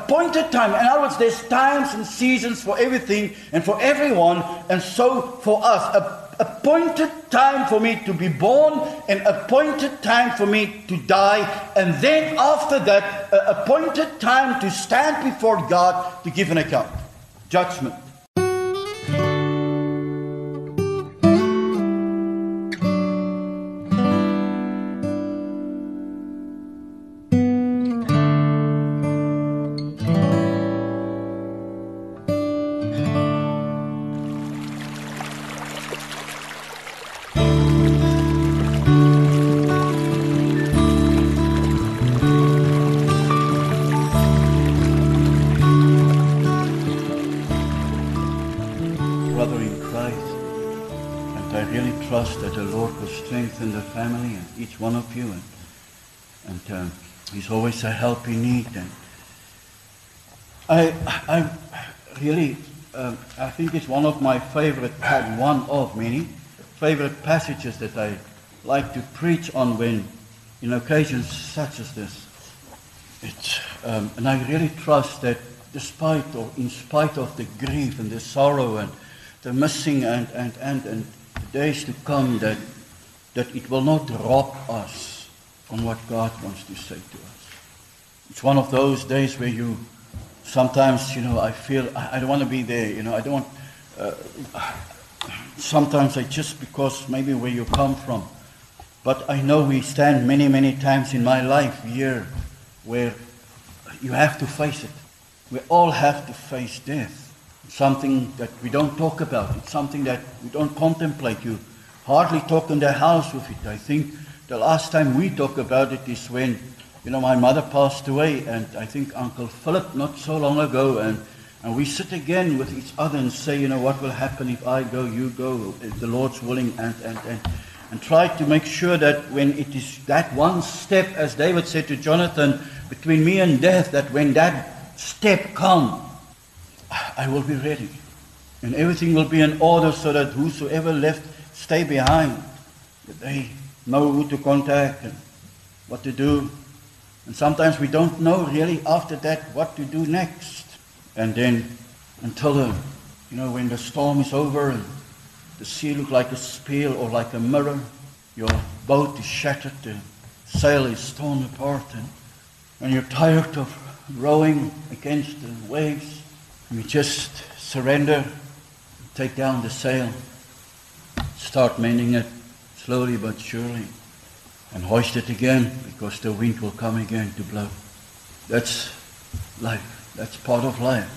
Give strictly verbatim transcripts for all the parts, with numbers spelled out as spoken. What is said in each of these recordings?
appointed time. In other words, there's times and seasons for everything and for everyone. And so for us, a appointed time for me to be born, an appointed time for me to die, and then after that, an appointed time to stand before God to give an account. Judgment. Trust that the Lord will strengthen the family and each one of you, and, and um, He's always a help in need. And I, I really, um, I think it's one of my favorite, one of many favorite passages that I like to preach on when, in occasions such as this. It's, um, and I really trust that despite or in spite of the grief and the sorrow and the missing and and and and days to come, that that it will not rob us from what God wants to say to us. It's one of those days where you sometimes, you know, I feel I, I don't want to be there. You know, I don't want. Uh, sometimes I just because maybe where you come from, but I know we stand many many times in my life here where you have to face it. We all have to face death. Something that we don't talk about. It's something that we don't contemplate. You hardly talk in the house with it. I think the last time we talk about it is when, you know, my mother passed away, and I think Uncle Philip not so long ago, and, and we sit again with each other and say, you know, what will happen if I go, you go, if the Lord's willing, and, and, and, and try to make sure that when it is that one step, as David said to Jonathan, between me and death, that when that step comes, I will be ready. And everything will be in order so that whosoever left stay behind. That they know who to contact and what to do. And sometimes we don't know really after that what to do next. And then until the, you know, when the storm is over and the sea looks like a spear or like a mirror, your boat is shattered, the sail is torn apart, and, and you're tired of rowing against the waves. You just surrender, take down the sail, start mending it slowly but surely, and hoist it again because the wind will come again to blow. That's life. That's part of life.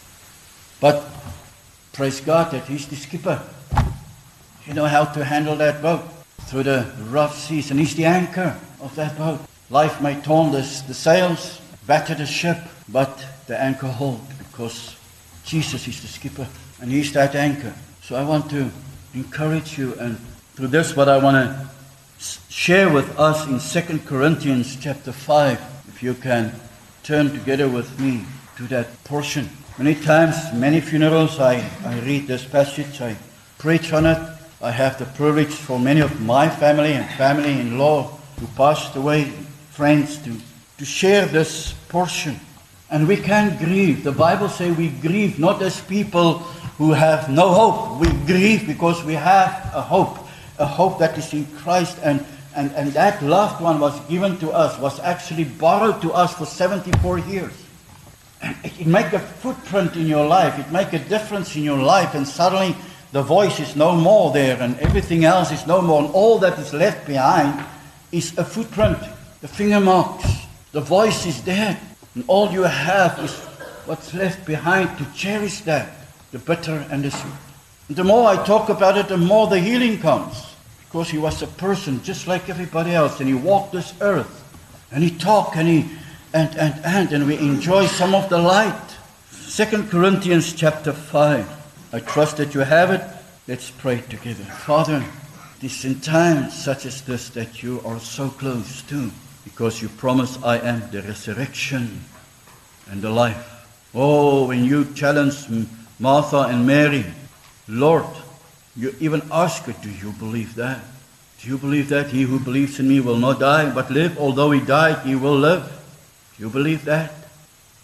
But praise God that He's the skipper. You know how to handle that boat through the rough seas, and He's the anchor of that boat. Life may torn the, the sails, batter the ship, but the anchor hold because Jesus is the skipper, and He's that anchor. So I want to encourage you, and through this what I want to share with us in Second Corinthians chapter five, if you can turn together with me to that portion. Many times, many funerals, I, I read this passage, I preach on it. I have the privilege for many of my family and family-in-law who passed away, friends, to, to share this portion. And we can grieve. The Bible says we grieve not as people who have no hope. We grieve because we have a hope, a hope that is in Christ. And, and, and that loved one was given to us, was actually borrowed to us for seventy-four years. And it, it makes a footprint in your life. It makes a difference in your life. And suddenly the voice is no more there and everything else is no more. And all that is left behind is a footprint, the finger marks. The voice is dead. And all you have is what's left behind to cherish that, the bitter and the sweet. And the more I talk about it, the more the healing comes. Because he was a person just like everybody else, and he walked this earth. And he talked, and he, and, and, and, and we enjoy some of the light. Second Corinthians chapter five. I trust that you have it. Let's pray together. Father, it is in times such as this that you are so close to. Because you promise, I am the resurrection and the life. Oh, when you challenged Martha and Mary, Lord, you even ask her, do you believe that? Do you believe that? He who believes in me will not die, but live. Although he died, he will live. Do you believe that?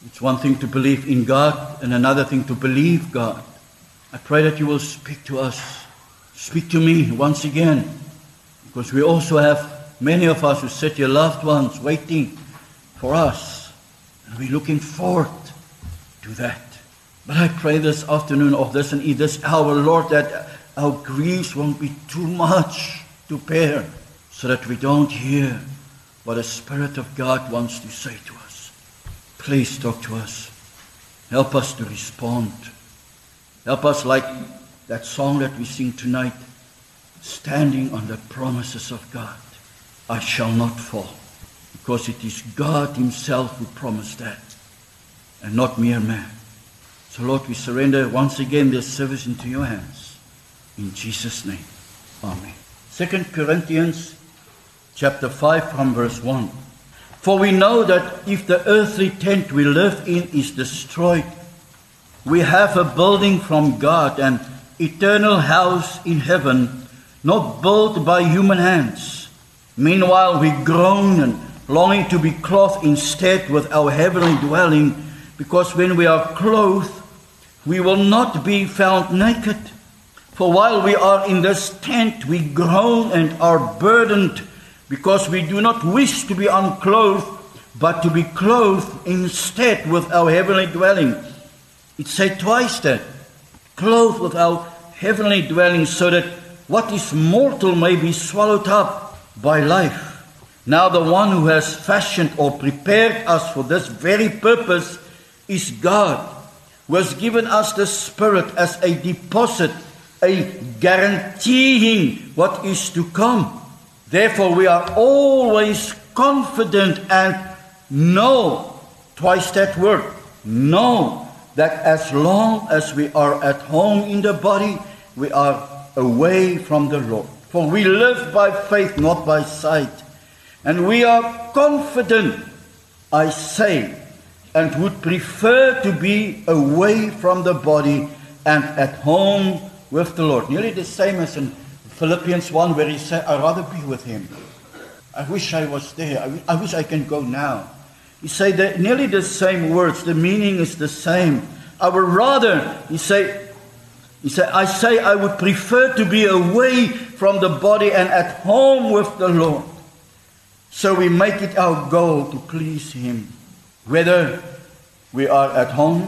It's one thing to believe in God and another thing to believe God. I pray that you will speak to us. Speak to me once again. Because we also have many of us who sit here, loved ones, waiting for us. And we're looking forward to that. But I pray this afternoon of this and in this hour, Lord, that our griefs won't be too much to bear, so that we don't hear what the Spirit of God wants to say to us. Please talk to us. Help us to respond. Help us, like that song that we sing tonight, standing on the promises of God. I shall not fall, because it is God Himself who promised that, and not mere man. So Lord, we surrender once again this service into your hands. In Jesus' name, amen. Second Corinthians chapter five from verse one. For we know that if the earthly tent we live in is destroyed, we have a building from God, an eternal house in heaven, not built by human hands. Meanwhile we groan and longing to be clothed instead with our heavenly dwelling, because when we are clothed, we will not be found naked. For while we are in this tent, we groan and are burdened, because we do not wish to be unclothed, but to be clothed instead with our heavenly dwelling. It said twice that, clothed with our heavenly dwelling, so that what is mortal may be swallowed up by life. Now the one who has fashioned or prepared us for this very purpose is God, who has given us the Spirit as a deposit, a guaranteeing what is to come. Therefore we are always confident and know, twice that word, know that as long as we are at home in the body, we are away from the Lord. For we live by faith, not by sight. And we are confident, I say, and would prefer to be away from the body and at home with the Lord. Nearly the same as in Philippians one, where he said, I'd rather be with him. I wish I was there. I, w- I wish I can go now. He said that nearly the same words. The meaning is the same. I would rather, he said, he said, I say I would prefer to be away from the body and at home with the Lord. So we make it our goal to please Him, whether we are at home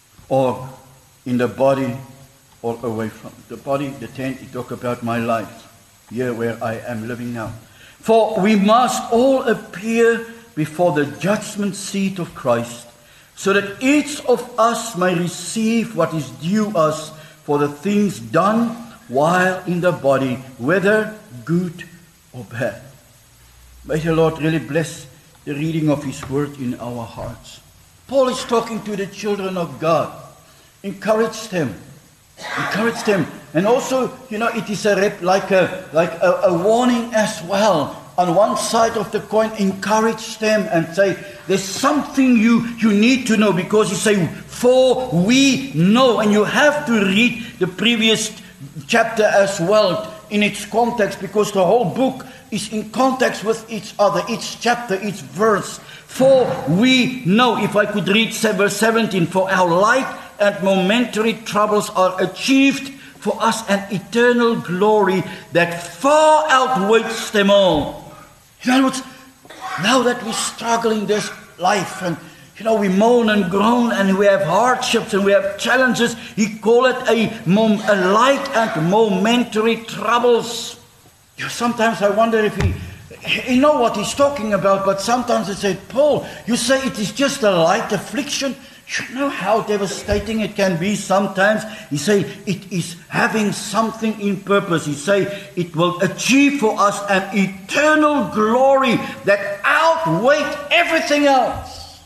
or in the body or away from the body. The tent, you talk about my life, here where I am living now. For we must all appear before the judgment seat of Christ, so that each of us may receive what is due us for the things done while in the body, whether good or bad. May the Lord really bless the reading of His word in our hearts. Paul is talking to the children of God. Encourage them. Encourage them. And also, you know, it is a rep, like a like a, a warning as well. On one side of the coin, encourage them and say, there's something you, you need to know, because you say, for we know. And you have to read the previous chapter as well in its context, because the whole book is in context with each other, each chapter, each verse. For we know, if I could read verse seventeen, for our light and momentary troubles are achieved for us an eternal glory that far outweighs them all. In other words, now that we struggle in this life, and you know, we moan and groan, and we have hardships and we have challenges, he called it a, mom, a light and momentary troubles. You know, sometimes I wonder if he, he know what he's talking about, but sometimes I say, Paul, you say it is just a light affliction. You know how devastating it can be sometimes. He say it is having something in purpose. He say it will achieve for us an eternal glory that outweighs everything else.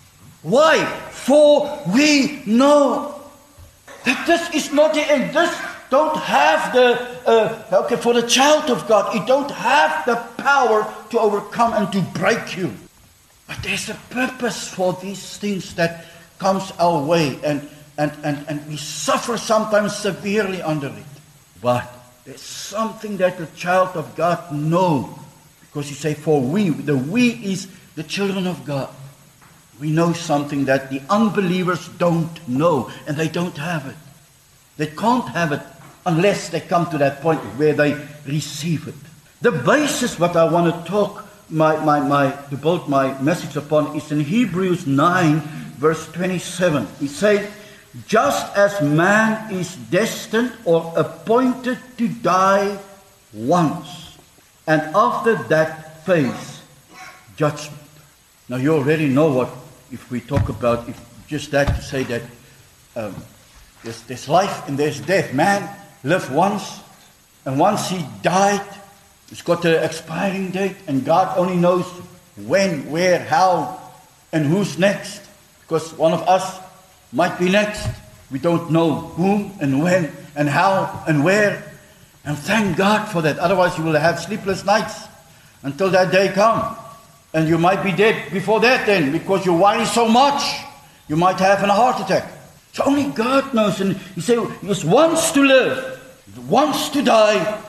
Why? For we know that this is not the end. This don't have the, uh, okay, for the child of God, it don't have the power to overcome and to break you. But there's a purpose for these things that comes our way, and, and, and, and we suffer sometimes severely under it. But there's something that the child of God know, because you say, for we, the we is the children of God. we know something that the unbelievers don't know, and they don't have it. They can't have it unless they come to that point where they receive it. The basis what I want to talk, my, my, my, to build my message upon is in Hebrews nine, verse twenty-seven. It says, just as man is destined or appointed to die once, and after that face, judgment. Now you already know what, if we talk about, if just that to say that um, there's, there's life and there's death. Man lived once, and once he died, it's got an expiring date, and God only knows when, where, how, and who's next. Because one of us might be next. We don't know whom and when and how and where. And thank God for that. Otherwise you will have sleepless nights until that day comes. And you might be dead before that then, because you worry so much. You might have a heart attack. So only God knows. And he said, he just wants to live, wants to die.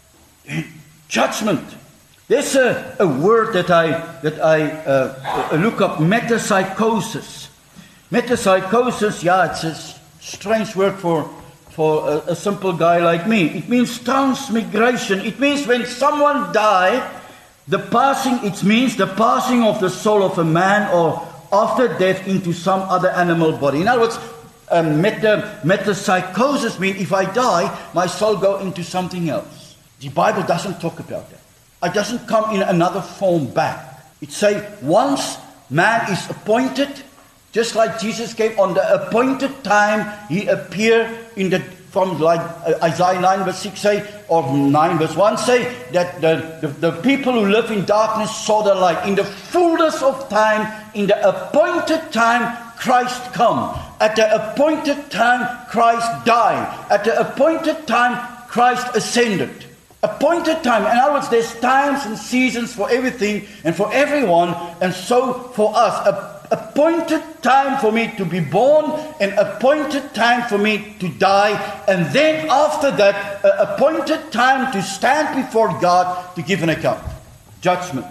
In judgment. There's a, a word that I that I uh, look up, metapsychosis. Metapsychosis, yeah, it's a strange word for for a, a simple guy like me. It means transmigration. It means when someone dies, the passing, it means the passing of the soul of a man or after death into some other animal body. In other words, um, meta, metapsychosis means if I die, my soul go into something else. The Bible doesn't talk about that. It doesn't come in another form back. It says once man is appointed, just like Jesus came on the appointed time, he appeared in the, from like uh, Isaiah nine verse six say, or nine verse one say, that the, the, the people who live in darkness saw the light. In the fullness of time, in the appointed time, Christ come. At the appointed time, Christ died. At the appointed time, Christ ascended. Appointed time. In other words, there's times and seasons for everything and for everyone, and so for us. A appointed time for me to be born, an appointed time for me to die, and then after that, an appointed time to stand before God to give an account. Judgment.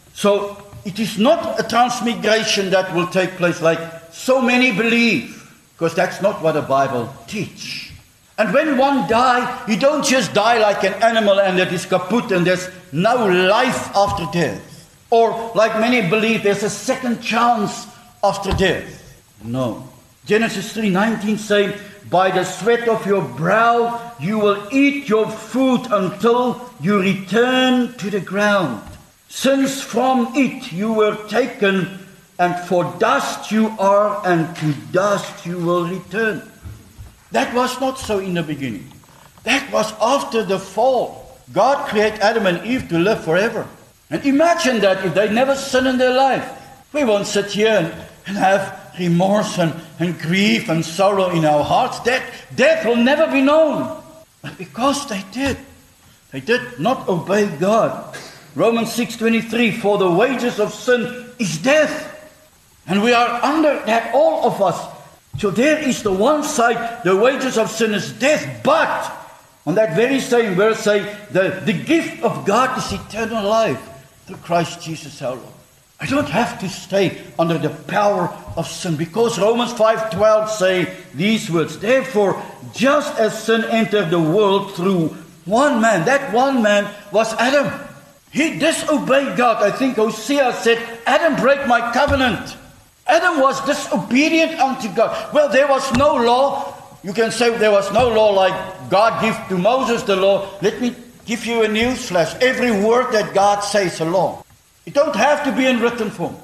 So it is not a transmigration that will take place like so many believe, because that's not what the Bible teaches. And when one dies, you don't just die like an animal and that is kaput and there's no life after death. Or like many believe, there's a second chance after death. No. Genesis three nineteen says, by the sweat of your brow you will eat your food until you return to the ground. Since from it you were taken, and for dust you are, and to dust you will return. That was not so in the beginning. That was after the fall. God created Adam and Eve to live forever. And imagine that if they never sin in their life. We won't sit here and, and have remorse and, and grief and sorrow in our hearts. That death will never be known. But because they did, they did not obey God. Romans six twenty-three, for the wages of sin is death. And we are under that, all of us. So there is the one side, the wages of sin is death, but on that very same verse say, the, the gift of God is eternal life through Christ Jesus our Lord. I don't have to stay under the power of sin, because Romans five twelve say these words, therefore, just as sin entered the world through one man, that one man was Adam. He disobeyed God. I think Hosea said, Adam break my covenant. Adam was disobedient unto God. Well, there was no law. You can say there was no law like God gave to Moses the law. Let me give you a news flash. Every word that God says is a law. It don't have to be in written form.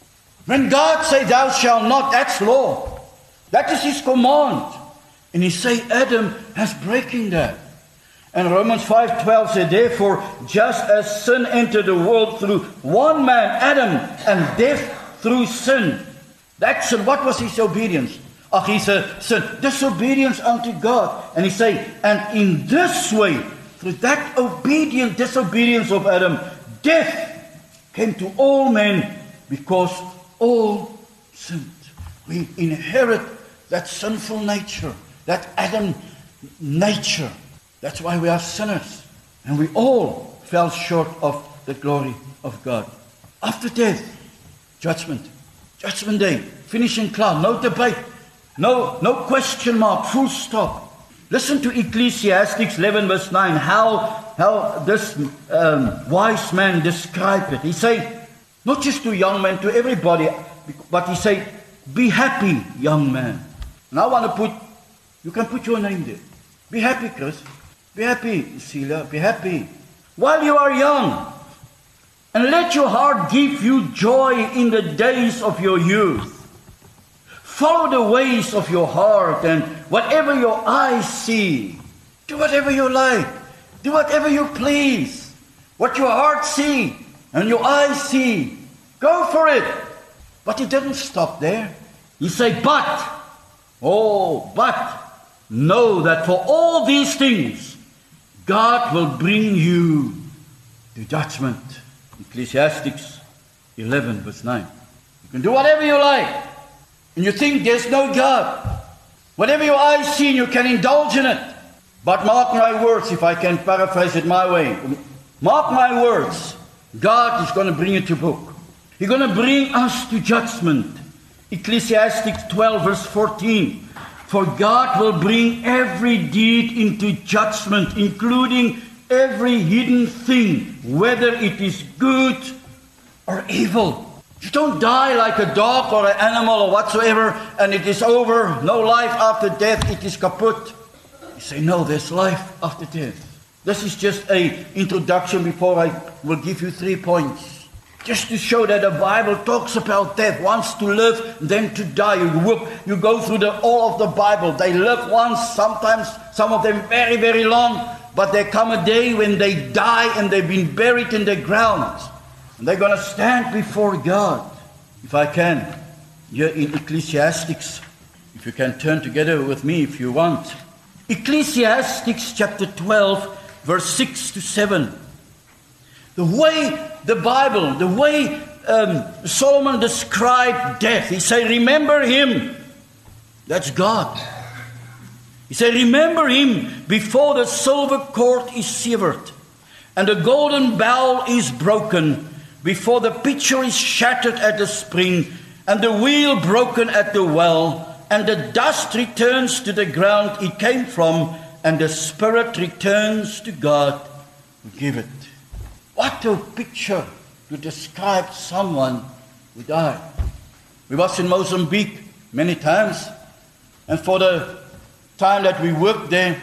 When God says, thou shalt not, that's law. That is His command. And He say Adam has breaking that. And Romans five twelve said, therefore, just as sin entered the world through one man, Adam, and death through sin. That sin, what was his obedience? Ah, he said, sin, disobedience unto God. And he say, and in this way, through that obedient disobedience of Adam, death came to all men because all sinned. We inherit that sinful nature, that Adam nature. That's why we are sinners. And we all fell short of the glory of God. After death, judgment. Judgment Day, finishing cloud, no debate, no, no question mark, full stop. Listen to Ecclesiastes eleven verse nine, how, how this um, wise man described it. He said, not just to young men, to everybody, but he said, be happy, young man. And I want to put, you can put your name there. Be happy, Chris. Be happy, Celia. Be happy. While you are young. And let your heart give you joy in the days of your youth. Follow the ways of your heart, and whatever your eyes see, do whatever you like. Do whatever you please. What your heart see and your eyes see, go for it. But he didn't stop there. He said, but, oh, but, know that for all these things, God will bring you to judgment. Ecclesiastes eleven verse nine. You can do whatever you like. And you think there's no God. Whatever your eyes see, you can indulge in it. But mark my words, if I can paraphrase it my way. Mark my words. God is going to bring you to book. He's going to bring us to judgment. Ecclesiastes twelve verse fourteen. For God will bring every deed into judgment, including every hidden thing, whether it is good or evil. You don't die like a dog or an animal or whatsoever, and it is over. No life after death, it is kaput. You say, no, there's life after death. This is just an introduction before I will give you three points. Just to show that the Bible talks about death. Once to live, then to die. You work, you go through the, all of the Bible. They live once, sometimes some of them very, very long. But there come a day when they die and they've been buried in the ground. And they're going to stand before God. If I can, here in Ecclesiastes, if you can turn together with me if you want. Ecclesiastes chapter twelve, verse six to seven. The way the Bible, the way um, Solomon described death, he said, remember him. That's God. He said, remember him before the silver cord is severed and the golden bowl is broken, before the pitcher is shattered at the spring and the wheel broken at the well, and the dust returns to the ground it came from, and the spirit returns to God who gave it. What a picture to describe someone who died. We was in Mozambique many times, and for the time that we worked there,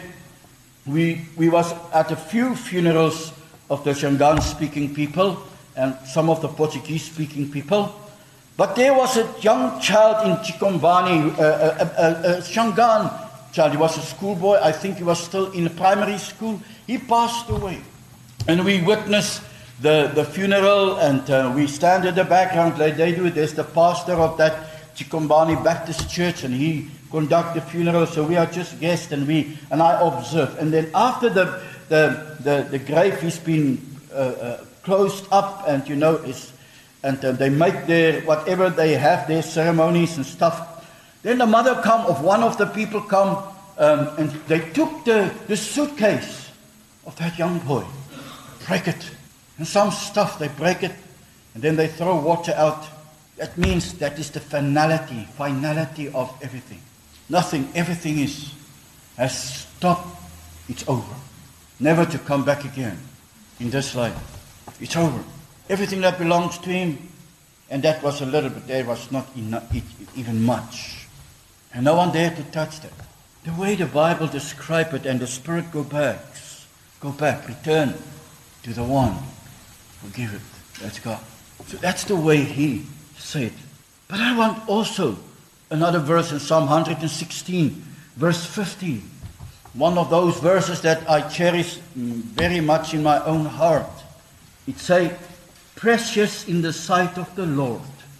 we, we was at a few funerals of the Shangaan-speaking people and some of the Portuguese-speaking people. But there was a young child in Chikombani, uh, a, a, a Shangaan child. He was a schoolboy. I think he was still in primary school. He passed away. And we witnessed the, the funeral, and uh, we stand in the background like they do. There's the pastor of that Chikombani Baptist Church, and he conduct the funeral. So we are just guests, and we and I observe. And then after the the the, the grave has been uh, uh, closed up, and you know, is and uh, they make their whatever they have, their ceremonies and stuff. Then the mother come of one of the people come, um, and they took the the suitcase of that young boy, break it, and some stuff they break it, and then they throw water out. That means that is the finality, finality of everything. Nothing, everything is has stopped. It's over, never to come back again in this life. It's over. Everything that belongs to him, and that was a little bit. There was not enough, even much, and no one dared to touch that. The way the Bible describes it, and the Spirit go back, go back, return to the one who gave it. That's God. So that's the way He said. But I want also another verse in Psalm one sixteen, verse fifteen. One of those verses that I cherish very much in my own heart. It says, "Precious in the sight of the Lord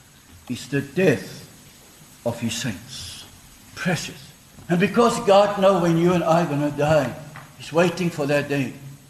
is the death of His saints." Precious. And because God knows when you and I are going to die, He's waiting for that day.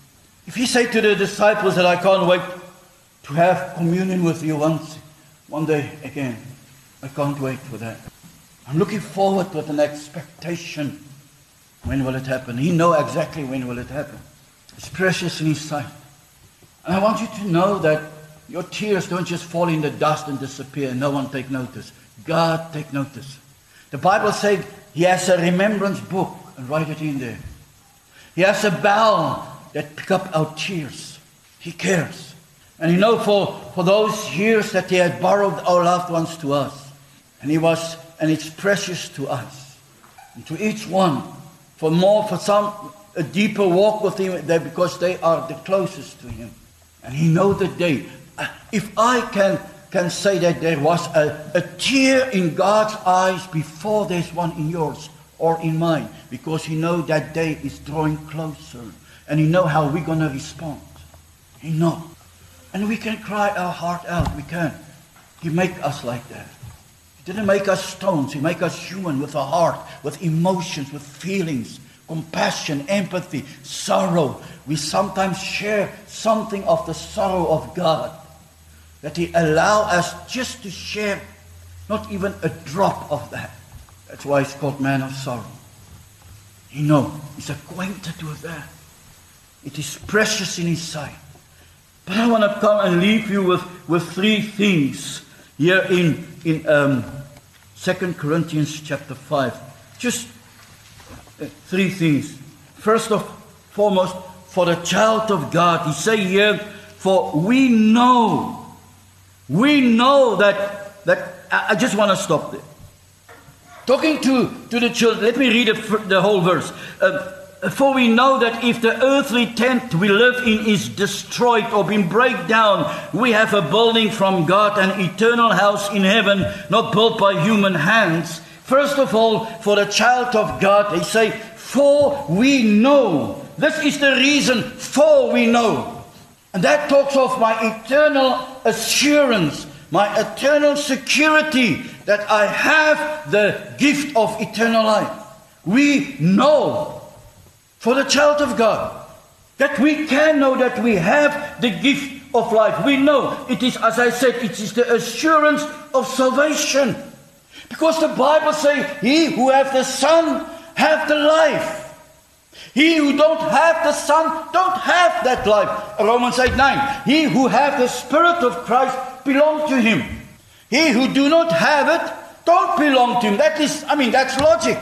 If He said to the disciples that I can't wait to have communion with you once, one day again, I can't wait for that. I'm looking forward with an expectation. When will it happen? He knows exactly when will it happen. It's precious in His sight. And I want you to know that your tears don't just fall in the dust and disappear and no one take notice. God take notice. The Bible says He has a remembrance book and write it in there. He has a bowl that pick up our tears. He cares. And you know, for, for those years that He had borrowed our loved ones to us, and He was, and it's precious to us, and to each one, for more, for some, a deeper walk with Him, there because they are the closest to Him. And He knows the day. If I can, can say that there was a, a tear in God's eyes before there's one in yours or in mine, because He knows that day is drawing closer. And He knows how we're going to respond. He knows. And we can cry our heart out. We can. He made us like that. He didn't make us stones. He made us human with a heart, with emotions, with feelings, compassion, empathy, sorrow. We sometimes share something of the sorrow of God, that He allows us just to share not even a drop of that. That's why He's called man of sorrow. He knows. He's acquainted with that. It is precious in His sight. But I want to come and leave you with, with three things here in, in um, Second Corinthians chapter five. Just uh, three things. First of foremost, for the child of God, He say here, for we know, we know that, that I, I just want to stop there. Talking to, to the children, let me read the, the whole verse. Uh, For we know that if the earthly tent we live in is destroyed or been break down, we have a building from God, an eternal house in heaven, not built by human hands. First of all, for the child of God, they say, for we know. This is the reason, for we know. And that talks of my eternal assurance, my eternal security that I have the gift of eternal life. We know. For the child of God, that we can know that we have the gift of life. We know it is, as I said, it is the assurance of salvation. Because the Bible says, he who hath the Son hath the life. He who don't have the Son don't have that life. Romans eight nine. He who hath the Spirit of Christ belong to Him. He who do not have it don't belong to Him. That is, I mean, that's logic.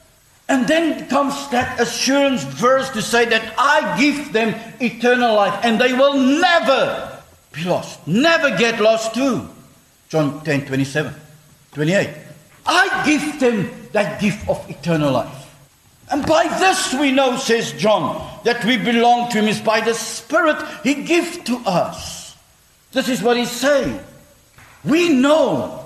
And then comes that assurance verse to say that I give them eternal life and they will never be lost. Never get lost too. John ten, twenty-seven, twenty-eight. I give them that gift of eternal life. And by this we know, says John, that we belong to Him is by the Spirit He gives to us. This is what He's saying. We know.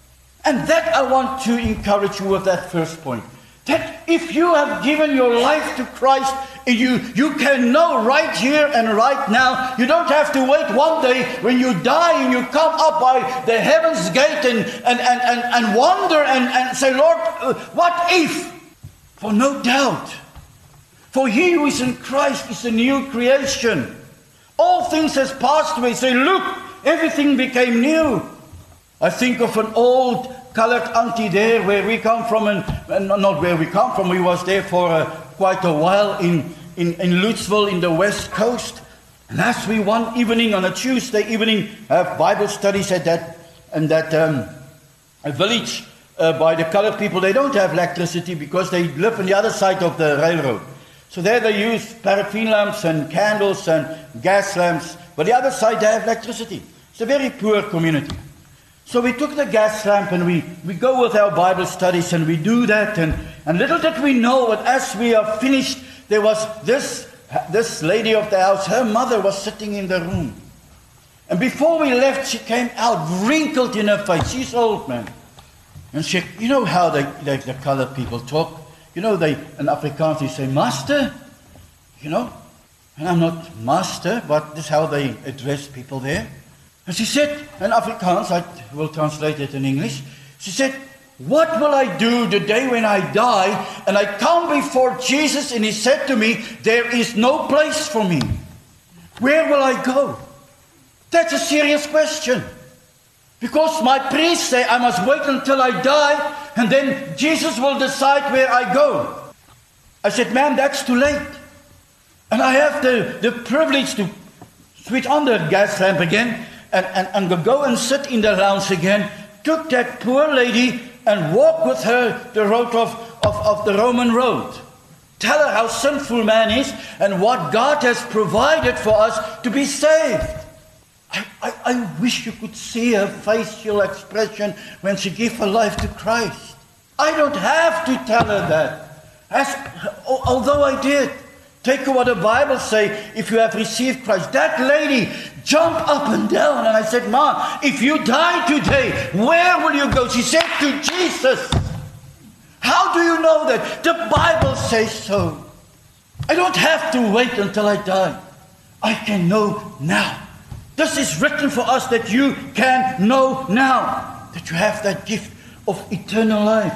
And that I want to encourage you with that first point. That if you have given your life to Christ, you, you can know right here and right now. You don't have to wait one day when you die and you come up by the heaven's gate and, and, and, and, and wonder and, and say, Lord, uh, what if? For no doubt. For he who is in Christ is a new creation. All things has passed away. Say, look, everything became new. I think of an old colored auntie there where we come from, and, and not where we come from, we was there for uh, quite a while in, in, in Lutzville in the west coast. And as we one evening on a Tuesday evening have Bible studies at that, and that um, a village uh, by the colored people, they don't have electricity because they live on the other side of the railroad. So there they use paraffin lamps and candles and gas lamps, but the other side they have electricity. It's a very poor community. So we took the gas lamp and we, we go with our Bible studies and we do that. And, and little did we know that as we are finished, there was this, this lady of the house, her mother was sitting in the room. And before we left, she came out, wrinkled in her face. She's old, man. And she, you know how they, they, the colored people talk? You know, they, in Afrikaans, they say, Master, you know. And I'm not Master, but this is how they address people there. And she said, in Afrikaans, I will translate it in English. She said, what will I do the day when I die and I come before Jesus and He said to me, there is no place for me. Where will I go? That's a serious question. Because my priest say I must wait until I die and then Jesus will decide where I go. I said, ma'am, that's too late. And I have the, the privilege to switch on the gas lamp again. and, and, and go and sit in the lounge again, took that poor lady and walked with her the road of, of, of the Roman road. Tell her how sinful man is and what God has provided for us to be saved. I, I, I wish you could see her facial expression when she gave her life to Christ. I don't have to tell her that. As, although I did. Take what the Bible say, if you have received Christ. That lady jumped up and down, and I said, Ma, if you die today, where will you go? She said, to Jesus. How do you know that? The Bible says so. I don't have to wait until I die. I can know now. This is written for us that you can know now, that you have that gift of eternal life.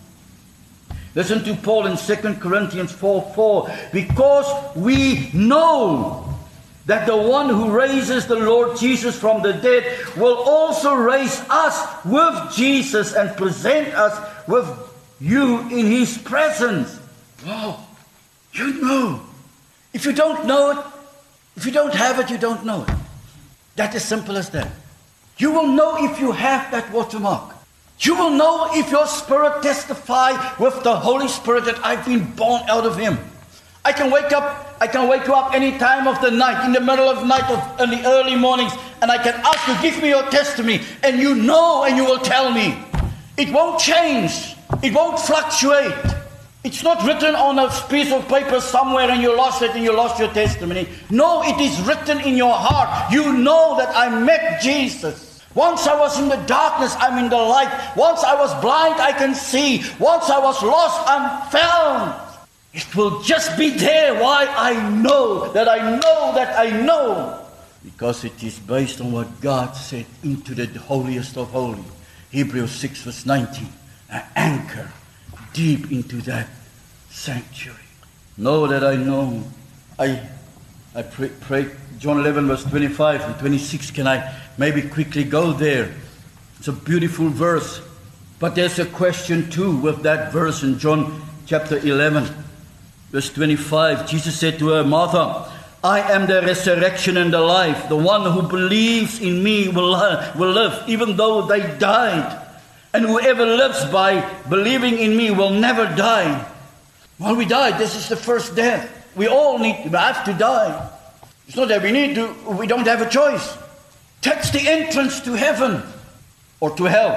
Listen to Paul in Second Corinthians four four. Because we know that the one who raises the Lord Jesus from the dead will also raise us with Jesus and present us with you in his presence. Wow. You know. If you don't know it, if you don't have it, you don't know it. That is simple as that. You will know if you have that watermark. You will know if your spirit testify with the Holy Spirit that I've been born out of him. I can wake up, I can wake you up any time of the night, in the middle of the night or in the early mornings, and I can ask you, give me your testimony, and you know and you will tell me. It won't change. It won't fluctuate. It's not written on a piece of paper somewhere and you lost it and you lost your testimony. No, it is written in your heart. You know that I met Jesus. Once I was in the darkness, I'm in the light. Once I was blind, I can see. Once I was lost, I'm found. It will just be there. Why? I know that I know that I know. Because it is based on what God said into the holiest of holies. Hebrews six verse nineteen. An anchor deep into that sanctuary. Know that I know. I I pray, pray John eleven verse twenty-five and twenty-six. Can I maybe quickly go there? It's a beautiful verse. But there's a question too with that verse in John chapter eleven verse twenty-five. Jesus said to her, Martha, I am the resurrection and the life. The one who believes in me will, will live even though they died. And whoever lives by believing in me will never die. Well, we died. This is the first death. We all need to have to die. It's not that we need to, we don't have a choice. That's the entrance to heaven or to hell.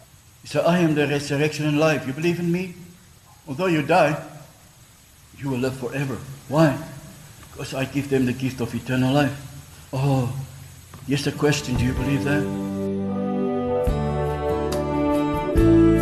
He said, I am the resurrection and life. You believe in me? Although you die, you will live forever. Why? Because I give them the gift of eternal life. Oh, here's a question. Do you believe that?